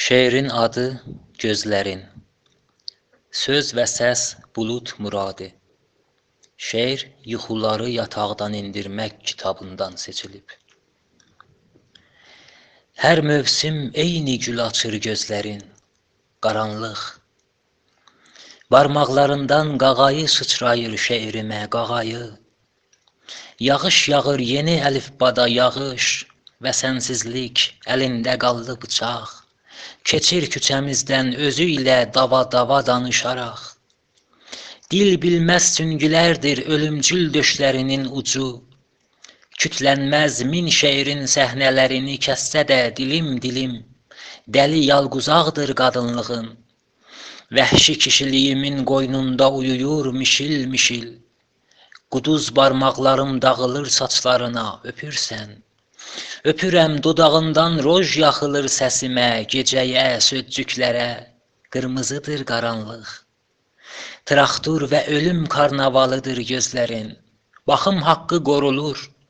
Şeirin adı Gözlərin. Söz və səs Bulut Muradi. Şeir Yuxuları yataqdan indirmək kitabından seçilib. Hər mövsim eyni gül açır gözlərin, qaranlıq. Barmaqlarından qağayı sıçrayır şeirimə, qağayı. Yağış yağır yeni əlifbada yağış və sənsizlik, əlində qaldı bıçaq. Keçir küçəmizdən özü ilə dava danışaraq. Dil bilməz süngülərdir ölümcül döşlərinin ucu. Kütlənməz min şeirin səhnələrini kəssə də dilim, dəli yalquzaqdır qadınlığın. Vəhşi kişiliyimin qoynunda uyuyur mişil. Quduz barmaqlarım dağılır saçlarına, öpürsən. Öpürəm dodağından roj yaxılır səsimə, gecəyə, söccüklərə, qırmızıdır qaranlıq. Traktor və ölüm karnavalıdır gözlərin, baxım haqqı qorulur,